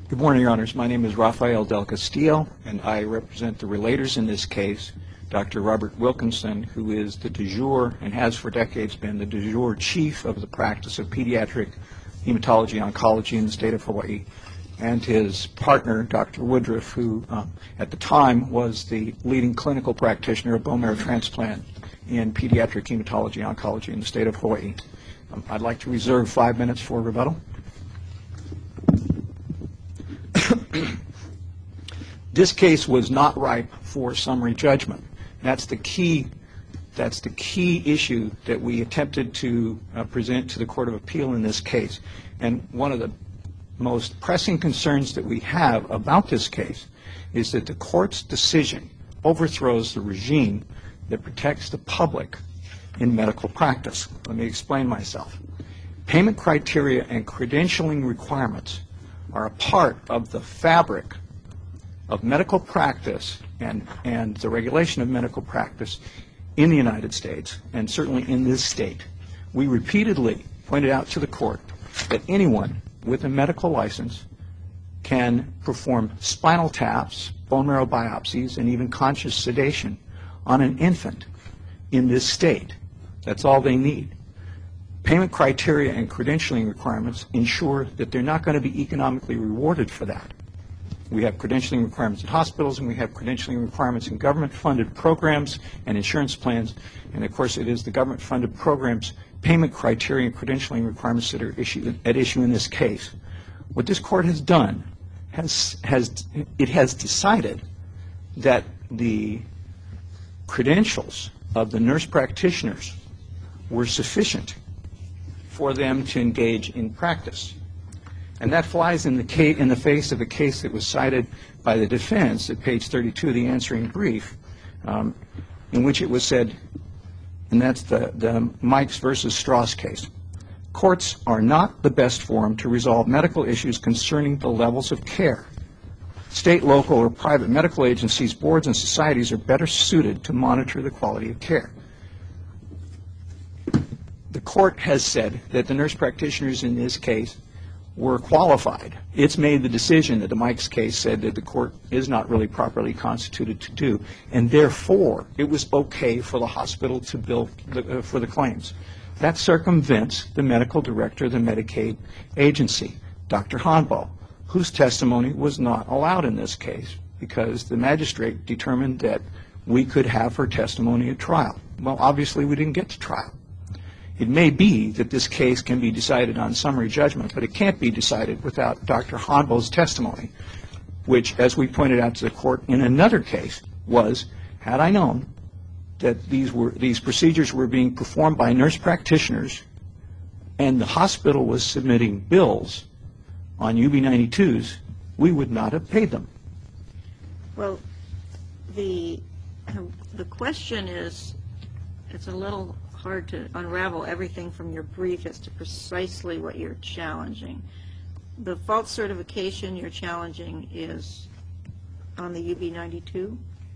Good morning, Your Honors. My name is Rafael Del Castillo, and I represent the relators in this case, Dr. Robert Wilkinson, who is the du jour and has for decades been the du jour chief of the practice of pediatric hematology oncology in the state of Hawaii, and his partner, Dr. Woodruff, who at the time was the leading clinical practitioner of bone marrow transplant in pediatric hematology oncology in the state of Hawaii. I'd like to reserve 5 minutes for rebuttal. This case was not ripe for summary judgment. That's the key issue that we attempted to present to the Court of Appeal in this case. And one of the most pressing concerns that we have about this case is that the court's decision overthrows the regime that protects the public in medical practice. Let me explain myself. Payment criteria and credentialing requirements are a part of the fabric of medical practice and the regulation of medical practice in the United States, and certainly in this state. We repeatedly pointed out to the court that anyone with a medical license can perform spinal taps, bone marrow biopsies, and even conscious sedation on an infant in this state. That's all they need. Payment criteria and credentialing requirements ensure that they're not going to be economically rewarded for that. We have credentialing requirements in hospitals, and we have credentialing requirements in government-funded programs and insurance plans. And of course, it is the government-funded programs, payment criteria, and credentialing requirements that are at issue in this case. What this court has done has decided that the credentials of the nurse practitioners were sufficient for them to engage in practice. And that flies in the face of a case that was cited by the defense at page 32 of the answering brief, in which it was said, and that's the Mikes versus Strauss case, courts are not the best forum to resolve medical issues concerning the levels of care. State, local, or private medical agencies, boards, and societies are better suited to monitor the quality of care. The court has said that the nurse practitioners in this case were qualified. It's made the decision that the Mikes case said that the court is not really properly constituted to do, and therefore it was okay for the hospital to bill for the claims. That circumvents the medical director of the Medicaid agency, Dr. Hanbo, whose testimony was not allowed in this case because the magistrate determined that we could have her testimony at trial. Well, obviously we didn't get to trial. It may be that this case can be decided on summary judgment, but it can't be decided without Dr. Hanbo's testimony, which, as we pointed out to the court in another case, was, had I known that these procedures were being performed by nurse practitioners and the hospital was submitting bills on UB92s, we would not have paid them. Well, the question is, it's a little hard to unravel everything from your brief as to precisely what you're challenging. The false certification you're challenging is on the UB92?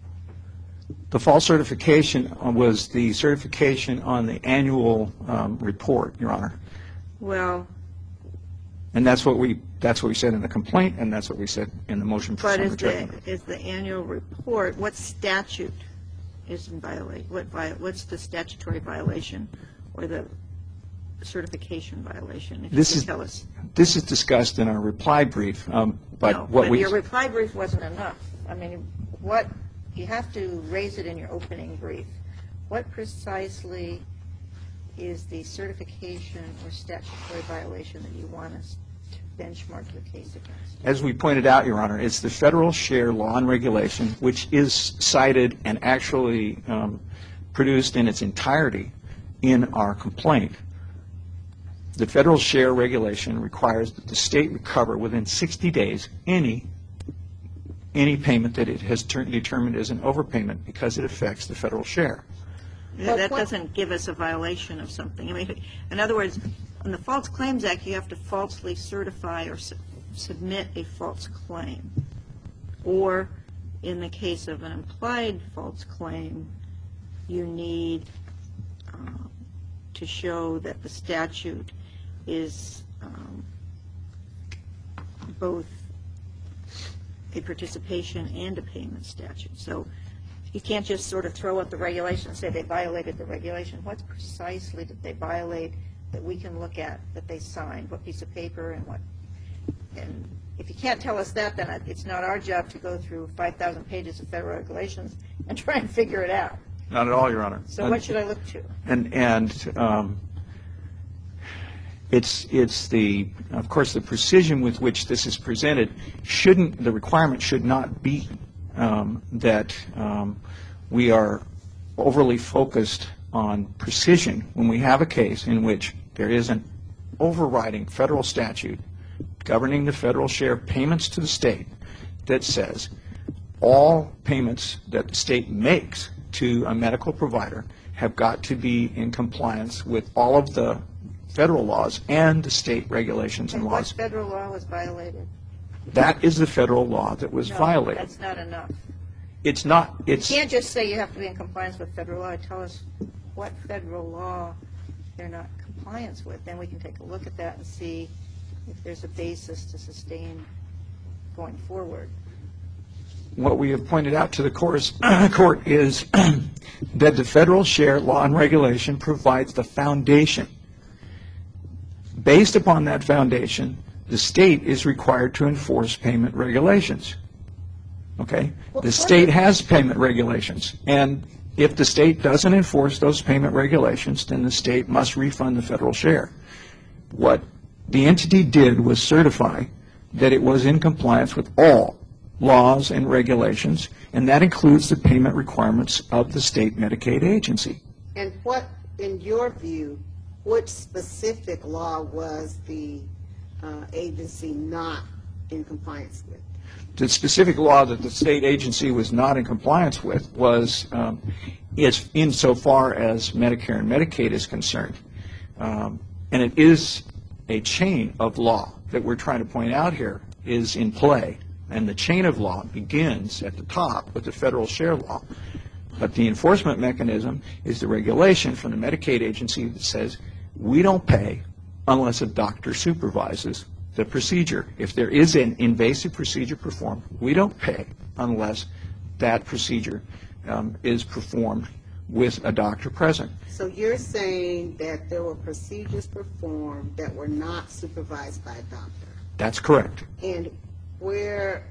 The false certification was the certification on the annual report, Your Honor. Well, and that's what we said in the complaint, and that's what we said in the motion for summary judgment. But is the annual report, what statute is in violation? What's the statutory violation or the certification violation? If you could tell us. This is discussed in our reply brief, but your reply brief wasn't enough. I mean, you have to raise it in your opening brief. What precisely is the certification or statutory violation that you want us to benchmark your case against? As we pointed out, Your Honor, it's the federal share law and regulation, which is cited and actually produced in its entirety in our complaint. The federal share regulation requires that the state recover within 60 days any payment that it has determined as an overpayment because it affects the federal share. That doesn't give us a violation of something. I mean, in other words, in the False Claims Act, you have to falsely certify or submit a false claim. Or in the case of an implied false claim, you need to show that the statute is both a participation and a payment statute. So you can't just sort of throw out the regulation and say they violated the regulation. What precisely did they violate that we can look at that they signed? What piece of paper and what? And if you can't tell us that, then it's not our job to go through 5,000 pages of federal regulations and try and figure it out. Not at all, Your Honor. So what should I look to? It's the, of course, the precision with which this is presented shouldn't, the requirement should not be that we are overly focused on precision when we have a case in which there is an overriding federal statute governing the federal share of payments to the state that says all payments that the state makes to a medical provider have got to be in compliance with all of the federal laws and the state regulations and laws. What federal law was violated? That is the federal law that was violated. That's not enough. It's not. You can't just say you have to be in compliance with federal law. Tell us what federal law they're not in compliance with. Then we can take a look at that and see if there's a basis to sustain going forward. What we have pointed out to the court is that the federal share law and regulation provides the foundation. Based upon that foundation, the state is required to enforce payment regulations. Okay? The state has payment regulations, and if the state doesn't enforce those payment regulations, then the state must refund the federal share. What the entity did was certify that it was in compliance with all laws and regulations, and that includes the payment requirements of the state Medicaid agency. And what, in your view, which specific law was the agency not in compliance with? The specific law that the state agency was not in compliance with was, is insofar as Medicare and Medicaid is concerned. And it is a chain of law that we're trying to point out here is in play. And the chain of law begins at the top with the federal share law. But the enforcement mechanism is the regulation from the Medicaid agency that says we don't pay unless a doctor supervises the procedure. If there is an invasive procedure performed, we don't pay unless that procedure is performed with a doctor present. So you're saying that there were procedures performed that were not supervised by a doctor? That's correct. And where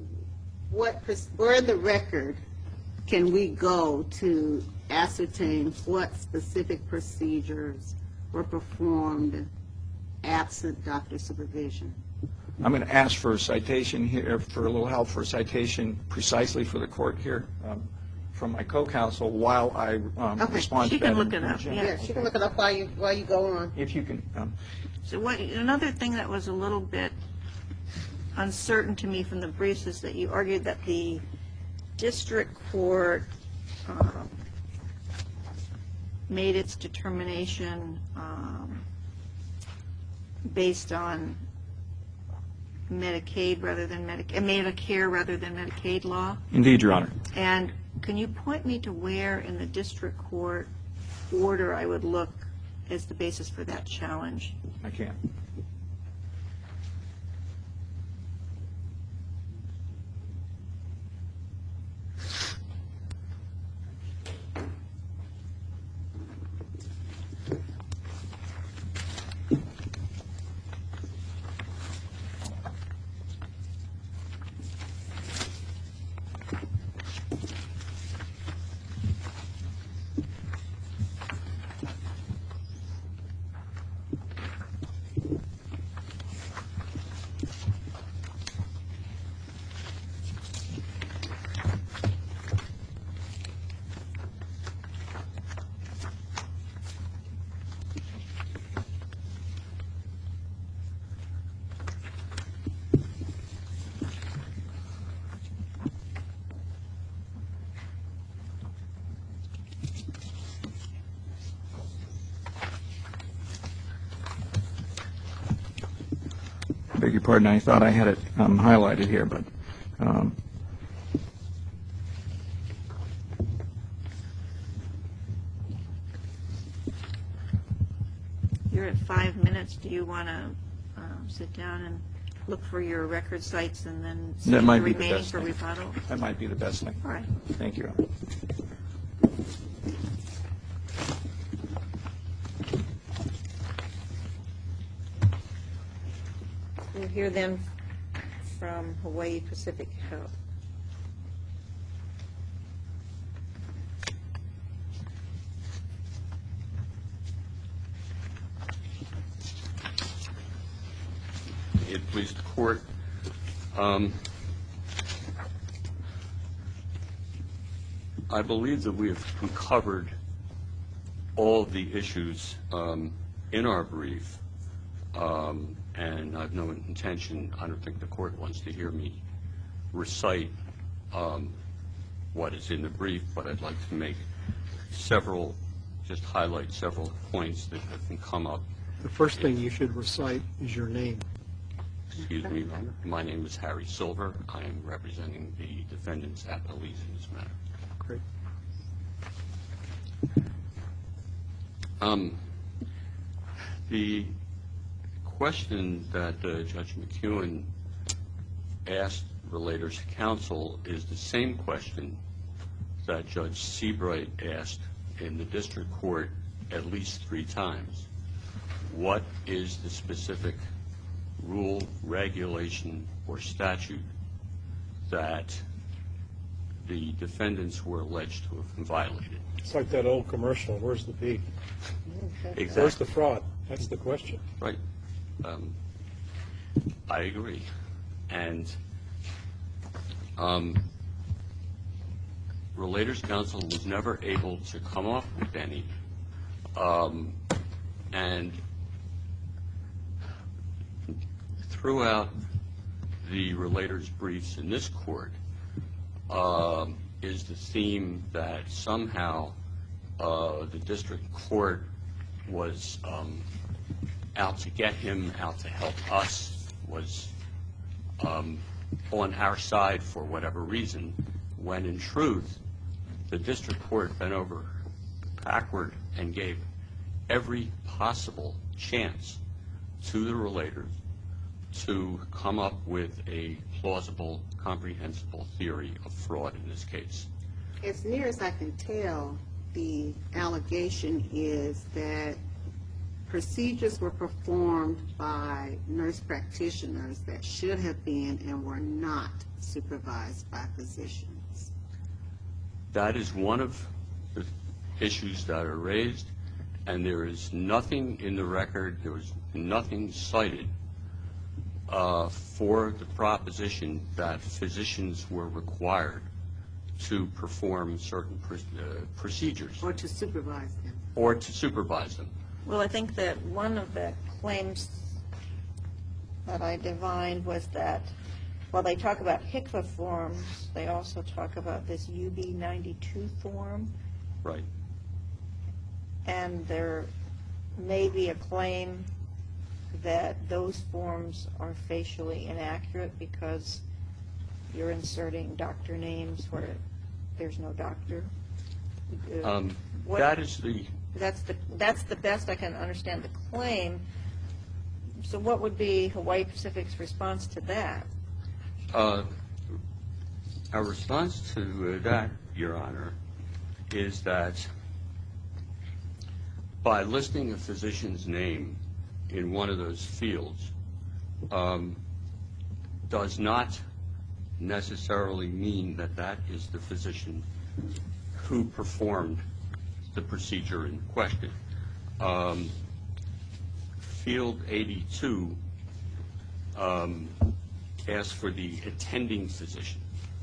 in the record can we go to ascertain what specific procedures were performed absent doctor supervision? I'm going to ask for a citation here, for a little help for a citation precisely for the court here from my co-counsel while I respond to that. She can look it up. Yeah, she can look it up while you go on. If you can. So another thing that was a little bit uncertain to me from the briefs is that you argued that the district court made its determination based on Medicaid rather than Medicare rather than Medicaid law. Indeed, Your Honor. And can you point me to where in the district court order I would look as the basis for that challenge? I can. I beg your pardon, I thought I had it highlighted here, but You're at 5 minutes. Do you want to sit down and look for your record sites and then That save might the be the remaining best for thing. rebuttal? That might be the best thing. All right. Thank you. We'll hear then from Hawaii Pacific Health. It please the court. I believe that we have covered all of the issues in our brief, and I have no intention, I don't think the court wants to hear me recite what is in the brief, but I'd like to make just highlight several points that have come up. The first thing you should recite is your name. Excuse me, my name is Harry Silver. I am representing the defendants at police in this matter. Great. The question that Judge McEwen asked Relators Counsel is the same question that Judge Seabright asked in the district court at least 3 times. What is the specific rule, regulation, or statute that the defendants were alleged to have violated? It's like that old commercial, where's the beef? Exactly. Where's the fraud? That's the question. Right. I agree. And Relators Counsel was never able to come up with any. And throughout the Relators briefs in this court is the theme that somehow the district court was out to get him, out to help us, was on our side for whatever reason, when in truth the district court bent over backward and gave every possible chance to the relators to come up with a plausible, comprehensible theory of fraud in this case. As near as I can tell, the allegation is that procedures were performed by nurse practitioners that should have been and were not supervised by physicians. That is one of the issues that are raised, and there is nothing in the record, there was nothing cited for the proposition that physicians were required to perform certain procedures. Or to supervise them. Or to supervise them. Well, I think that one of the claims that I divined was that while they talk about HCFA forms, they also talk about this UB92 form. Right. And there may be a claim that those forms are facially inaccurate because you're inserting doctor names where there's no doctor. That is the... That's the best I can understand the claim. So what would be Hawaii Pacific's response to that? Our response to that, Your Honor, is that by listing a physician's name in one of those fields does not necessarily mean that that is the physician who performed the procedure in question. Field 82 asks for the attending physician.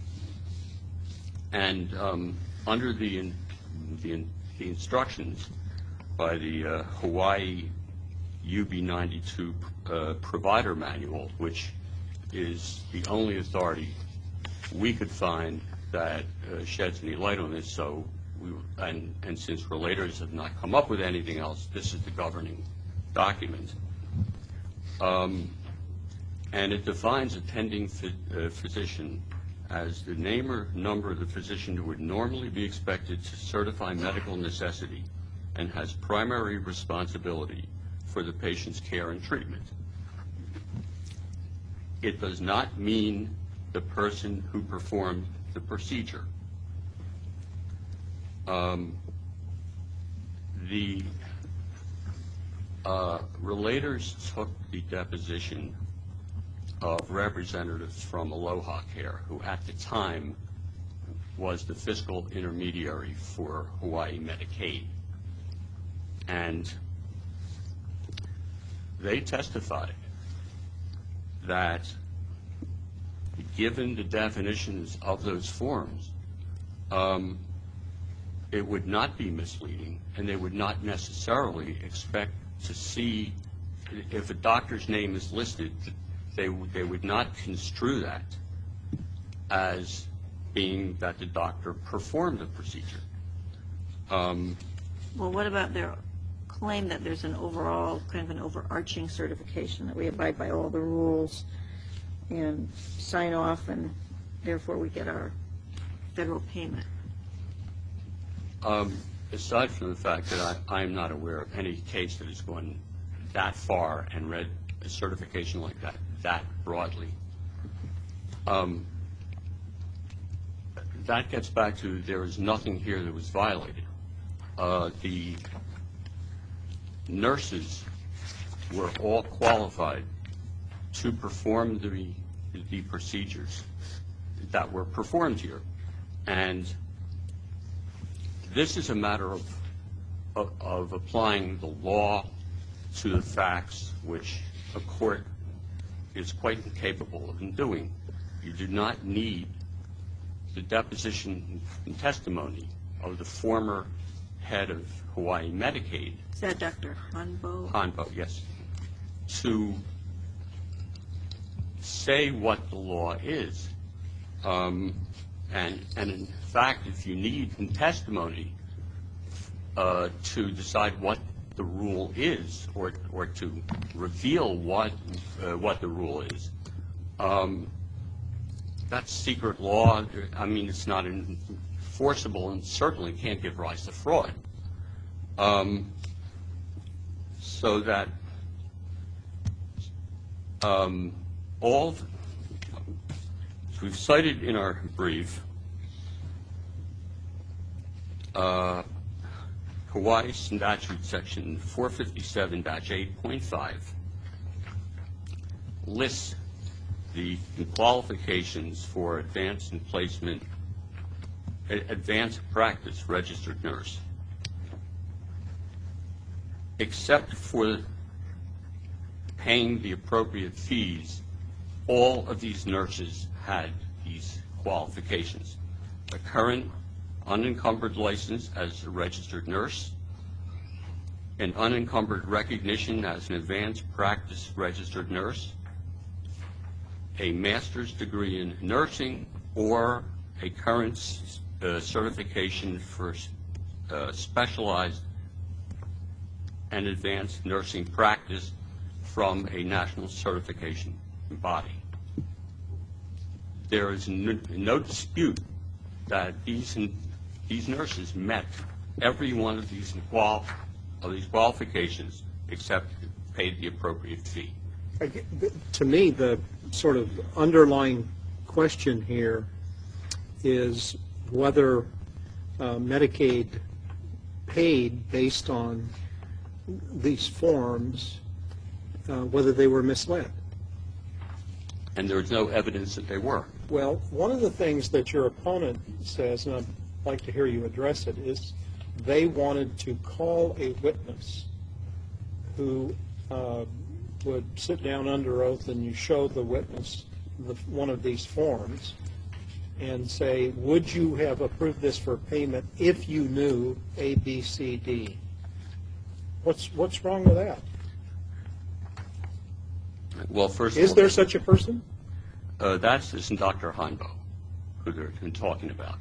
And under the instructions by the Hawaii UB92 provider manual, which is the only authority we could find that sheds any light on this, so and since relators have not come up with anything else, this is the governing document. And it defines attending physician as the name or number of the physician who would normally be expected to certify medical necessity and has primary responsibility for the patient's care and treatment. it does not mean the person who performed the procedure. The relators took the deposition of representatives from Aloha Care, who at the time was the fiscal intermediary for Hawaii Medicaid. And they testified that given the definitions of those forms, it would not be misleading, and they would not necessarily expect to see, if a doctor's name is listed, they would not construe that as being that the doctor performed the procedure. Well, what about their claim that there's an overall, kind of an overarching certification that we abide by all the rules and sign off, and therefore we get our federal payment? Aside from the fact that I'm not aware of any case that has gone that far and read a certification like that broadly, that gets back to there is nothing here that was violated. The nurses were all qualified to perform the procedures that were performed here. And this is a matter of applying the law to the facts, which a court is quite incapable of doing. You do not need the deposition and testimony of the former head of Hawaii Medicaid. Is that Dr. Hanbo? Hanbo, yes. To say what the law is. And in fact, if you need testimony to decide what the rule is, or to reveal what the rule is, that's secret law. I mean, it's not enforceable and certainly can't give rise to fraud. So that all we've cited in our brief, Hawaii Statute Section 457-8.5 lists the qualifications for advanced practice registered nurse. Except for paying the appropriate fees, all of these nurses had these qualifications: a current unencumbered license as a registered nurse, an unencumbered recognition as an advanced practice registered nurse, a master's degree in nursing, or a current certification for specialized and advanced nursing practice from a national certification body. There is no dispute that these nurses met every one of these qualifications except paid the appropriate fee. To me, the sort of underlying question here is whether Medicaid paid based on these forms, whether they were misled. And there is no evidence that they were. Well, one of the things that your opponent says, and I'd like to hear you address it, is they wanted to call a witness who would sit down under oath, and you show the witness one of these forms and say, would you have approved this for payment if you knew A, B, C, D? What's wrong with that? Well, first of Is all, there such a person? That isn't Dr. Hanbo, who they're talking about.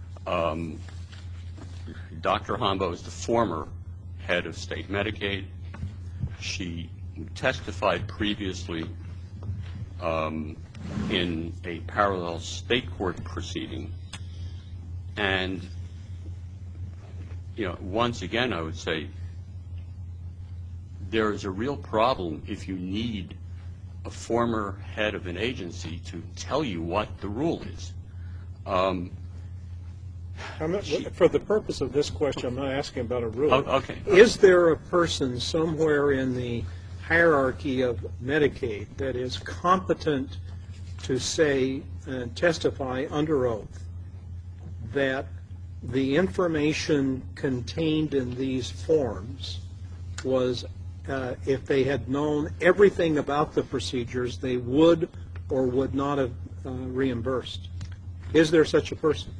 Dr. Hanbo is the former head of state Medicaid. She testified previously in a parallel state court proceeding. And, once again, I would say there is a real problem if you need a former head of an agency to tell you what the rule is. For the purpose of this question, I'm not asking about a rule. Oh, okay. Is there a person somewhere in the hierarchy of Medicaid that is competent to say and testify under oath that the information contained in these forms was, if they had known everything about the procedures, they would or would not have reimbursed? Is there such a person?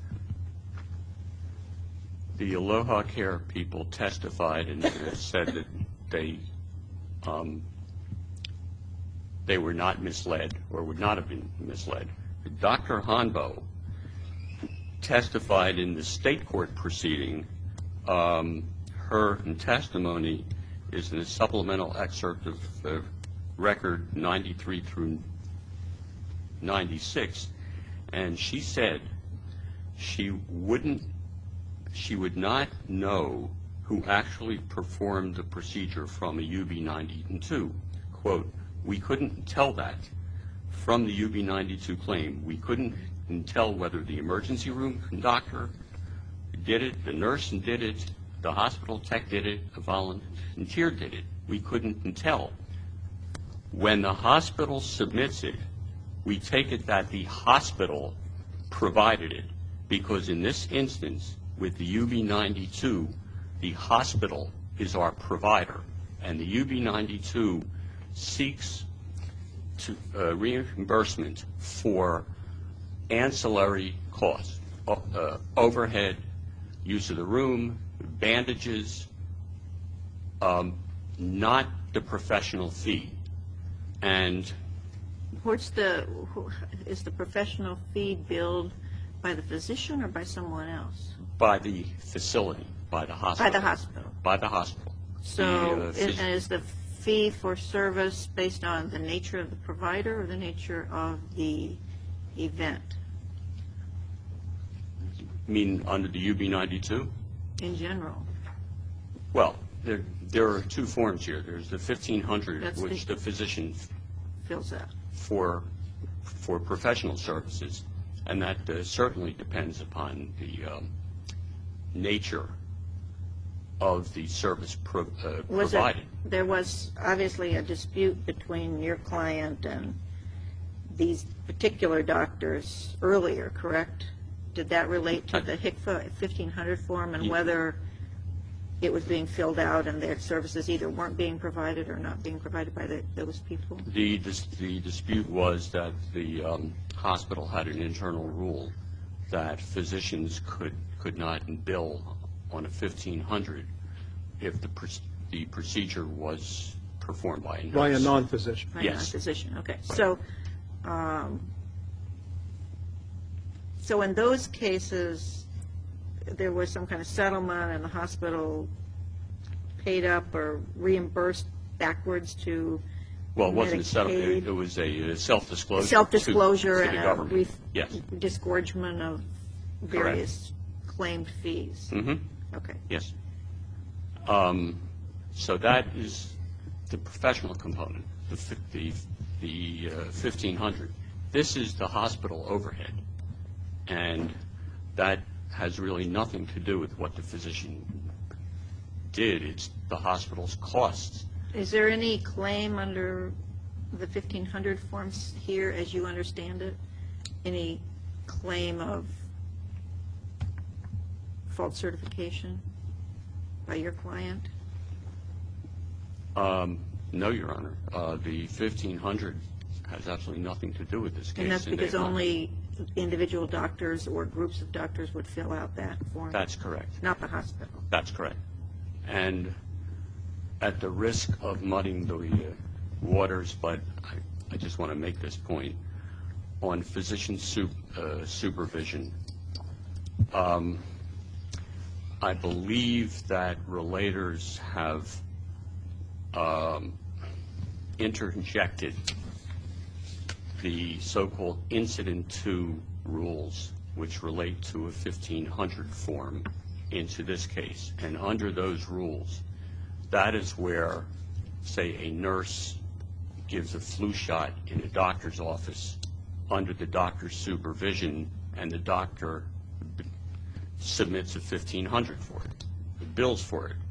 The Aloha Care people testified and said that they were not misled or would not have been misled. Dr. Hanbo testified in the state court proceeding. Her testimony is in a supplemental excerpt of record 93 through 96, and she said she would not know who actually performed the procedure from a UB92. Quote, "We couldn't tell that from the UB92 claim. We couldn't tell whether the emergency room doctor did it, the nurse did it, the hospital tech did it, a volunteer did it. We couldn't tell. When the hospital submits it, we take it that the hospital provided it, because in this instance, with the UB92, the hospital is our provider, and the UB92 seeks to reimbursement for ancillary costs, overhead, use of the room, bandages, not the professional fee." And Is the professional fee billed by the physician or by someone else? by the facility, by the hospital. By the hospital. By the hospital. So is the fee for service based on the nature of the provider or the nature of the event You mean under the UB92? in general? Well, there are two forms here. There's the 1,500, That's which the physician Fills that. for professional services, and that certainly depends upon the nature of the service provided. There was obviously a dispute between your client and these particular doctors earlier, correct? Did that relate to the HCFA 1,500 form and whether it was being filled out and their services either weren't being provided or not being provided by those people? The dispute was that the hospital had an internal rule that physicians could not bill on a 1,500 if the procedure was performed by a nurse. By a non-physician. By a Yes. non-physician, okay. So in those cases, there was some kind of settlement and the hospital paid up or reimbursed backwards to Well, it wasn't a settlement. Medicaid. It was a self-disclosure. Self-disclosure to the and government. Yes. disgorgement of various claimed fees. Mm-hmm. Okay. Yes. So that is the professional component, the 1,500. This is the hospital overhead, and that has really nothing to do with what the physician did. It's the hospital's costs. Is there any claim under the 1,500 forms here, as you understand it? Any claim of false certification by your client? No, Your Honor. The 1,500 has absolutely nothing to do with this case. And that's because they've not- only individual doctors or groups of doctors would fill out that form? That's correct. Not the hospital? That's correct. And at the risk of muddying the waters, but I just want to make this point, on physician supervision, I believe that relators have interjected the so-called Incident 2 rules, which relate to a 1,500 form, into this case. And under those rules, that is where, say, a nurse gives a flu shot in a doctor's office under the doctor's supervision, and the doctor submits a $1,500 for it, the bills for it.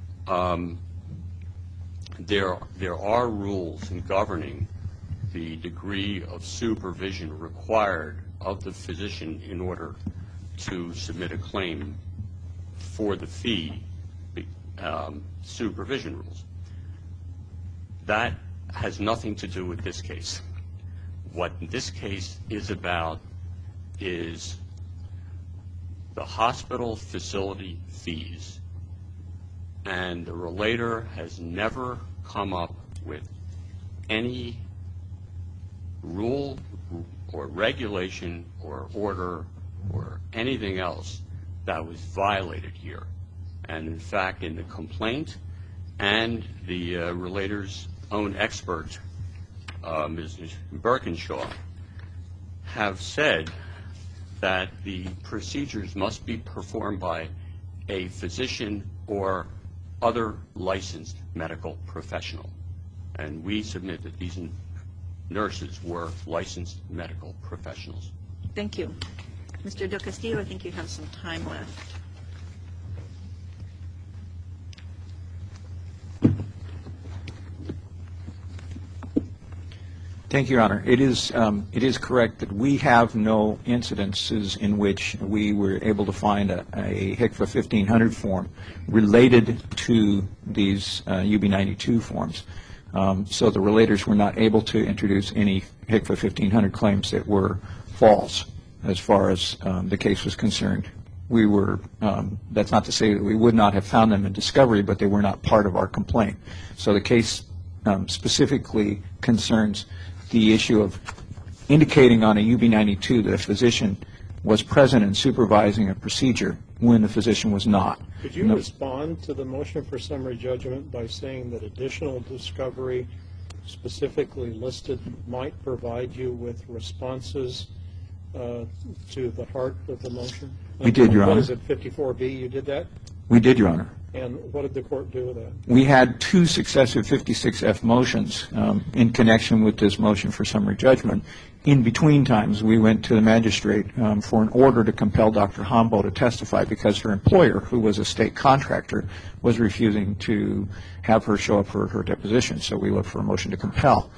There are rules in governing the degree of supervision required of the physician in order to submit a claim for the fee, supervision rules. That has nothing to do with this case. What this case is about is the hospital facility fees, and the relator has never come up with any rule or regulation or order or anything else that was violated here. And in fact, in the complaint and the relator's own expert, Ms. Birkinshaw, have said that the procedures must be performed by a physician or other licensed medical professional. And we submit that these nurses were licensed medical professionals. Thank you. Mr. Del Castillo, I think you have some time left. Thank you, Your Honor. It is correct that we have no incidences in which we were able to find a HCFA 1500 form related to these UB92 forms. So the relators were not able to introduce any HCFA 1500 claims that were false as far as the case was concerned. We were, that's not to say that we would not have found them in discovery, but they were not part of our complaint. So the case specifically concerns the issue of indicating on a UB92 that a physician was present and supervising a procedure when the physician was not. Could you respond to the motion for summary judgment by saying that additional discovery specifically listed might provide you with responses to the heart of the motion? We did, Your Honor. What is it, 54B? You did that? We did, Your Honor. And what did the court do with that? We had two successive 56F motions in connection with this motion for summary judgment. In between times, we went to the magistrate for an order to compel Dr. Hombo to testify because her employer, who was a state contractor, was refusing to have her show up for her deposition. So we looked for a motion to compel.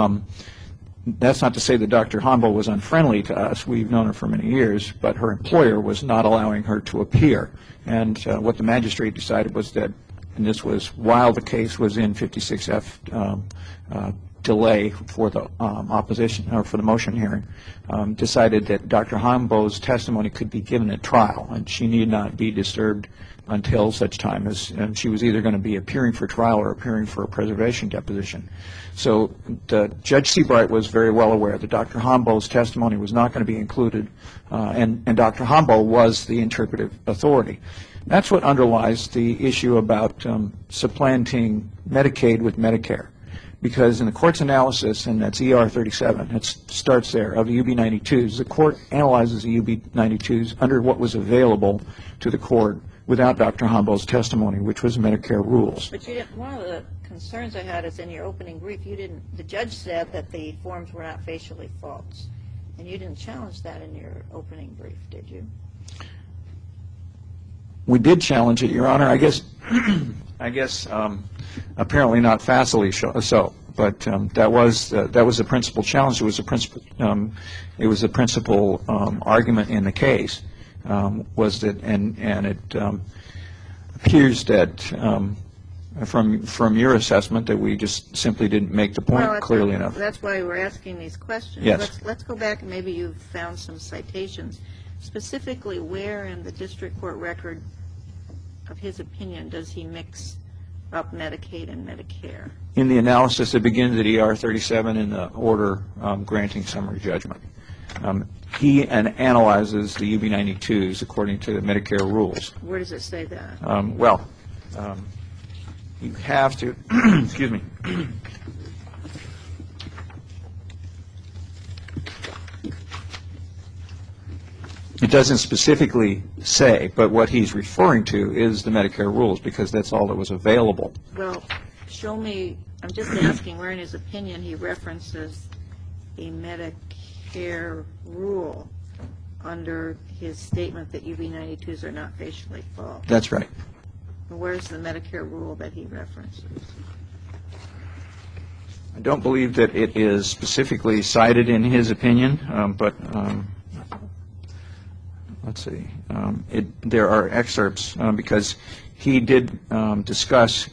That's not to say that Dr. Hombo was unfriendly to us. We've known her for many years, but her employer was not allowing her to appear. And what the magistrate decided was that, and this was while the case was in 56F delay for the opposition, or for the motion hearing, decided that Dr. Hombo's testimony could be given at trial, and she need not be disturbed until such time as she was either going to be appearing for trial or appearing for a preservation deposition. So Judge Seabright was very well aware that Dr. Hombo's testimony was not going to be included, and Dr. Hombo was the interpretive authority. That's what underlies the issue about supplanting Medicaid with Medicare. Because in the court's analysis, and that's ER 37, it starts there, of the UB92s, the court analyzes the UB92s under what was available to the court without Dr. Hombo's testimony, which was Medicare rules. But you didn't, one of the concerns I had is in your opening brief, you didn't, the judge said that the forms were not facially false, and you didn't challenge that in your opening brief, did you? We did challenge it, Your Honor. I guess apparently not facilely so, but that was the principal challenge. It was a principal argument in the case. Was that, and it appears that from your assessment that we just simply didn't make the point clearly enough. That's why we're asking these questions. Yes. Let's go back, and maybe you've found some citations. Specifically, where in the district court record of his opinion does he mix up Medicaid and Medicare? In the analysis that begins at ER 37 in the order granting summary judgment. He analyzes the UB92s according to the Medicare rules. Where does it say that? You have to, excuse me. It doesn't specifically say, but what he's referring to is the Medicare rules because that's all that was available. Well, show me I'm just asking where in his opinion he references a Medicare rule under his statement that UB92s are not facially false. That's right. Where's the Medicare rule that he references? I don't believe that it is specifically cited in his opinion, but let's see. There are excerpts because he did discuss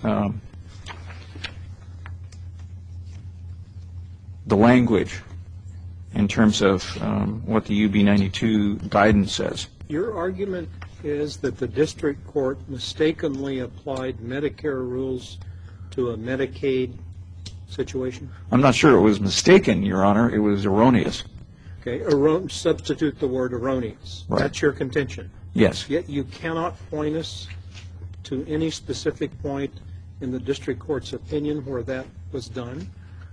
the language in terms of what the UB92 guidance says. Your argument is that the district court mistakenly applied Medicare rules to a Medicaid situation? I'm not sure it was mistaken, Your Honor. It was erroneous. Okay, substitute the word erroneous. Right. That's your contention. Yes. Yet you cannot point us to any specific point in the district court's opinion where that was done?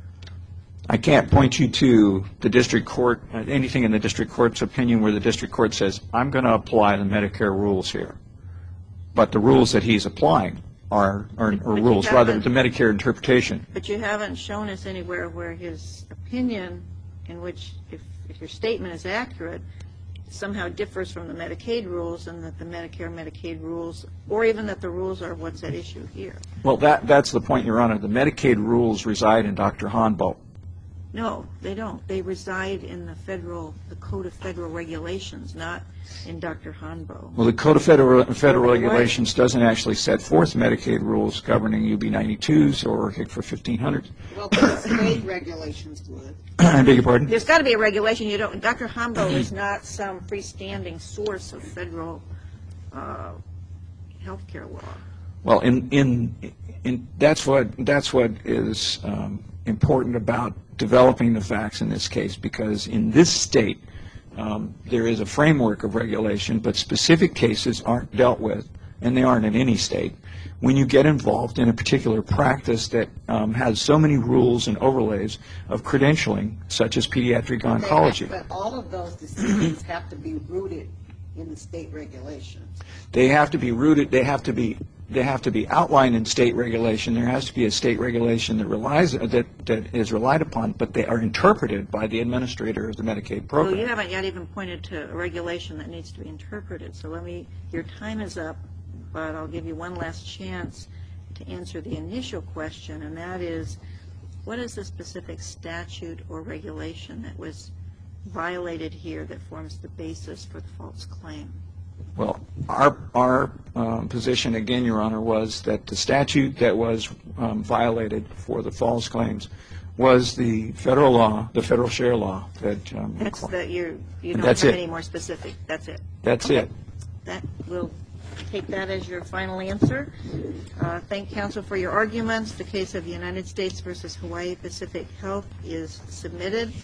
I can't point you to the district court, anything in the district court's opinion where the district court says, I'm going to apply the Medicare rules here. But the rules that he's applying are rules, rather than the Medicare interpretation. But you haven't shown us anywhere where his opinion, in which, if your statement is accurate, somehow differs from the Medicaid rules, and that the Medicare-Medicaid rules, or even that the rules are what's at issue here. Well, that's the point, Your Honor. The Medicaid rules reside in Dr. Honbo. No, they don't. They reside in the Code of Federal Regulations, not in Dr. Honbo. Well, the Code of Federal Regulations doesn't actually set forth Medicaid rules governing UB92s or HCFA 1500s. Well, the state regulations would. I beg your pardon? There's got to be a regulation. Dr. Honbo is not some freestanding source of federal health care law. Well, that's what is important about developing the facts in this case, because in this state there is a framework of regulation, but specific cases aren't dealt with, and they aren't in any state. When you get involved in a particular practice that has so many rules and overlays of credentialing, such as pediatric oncology. But all of those decisions have to be rooted in the state regulations. They have to be rooted. They have to be outlined in state regulation. There has to be a state regulation that is relied upon, but they are interpreted by the administrator of the Medicaid program. Well, you haven't yet even pointed to a regulation that needs to be interpreted. So your time is up, but I'll give you one last chance to answer the initial question, and that is, what is the specific statute or regulation that was violated here that forms the basis for the false claim? Well, our position, again, Your Honor, was that the statute that was violated for the false claims was the federal law, the federal share law. That's that you don't That's have it. any more specific. That's it. That's Okay. it. We'll take that as your final answer. Thank counsel for your arguments. The case of United States versus Hawaii Pacific Health is submitted.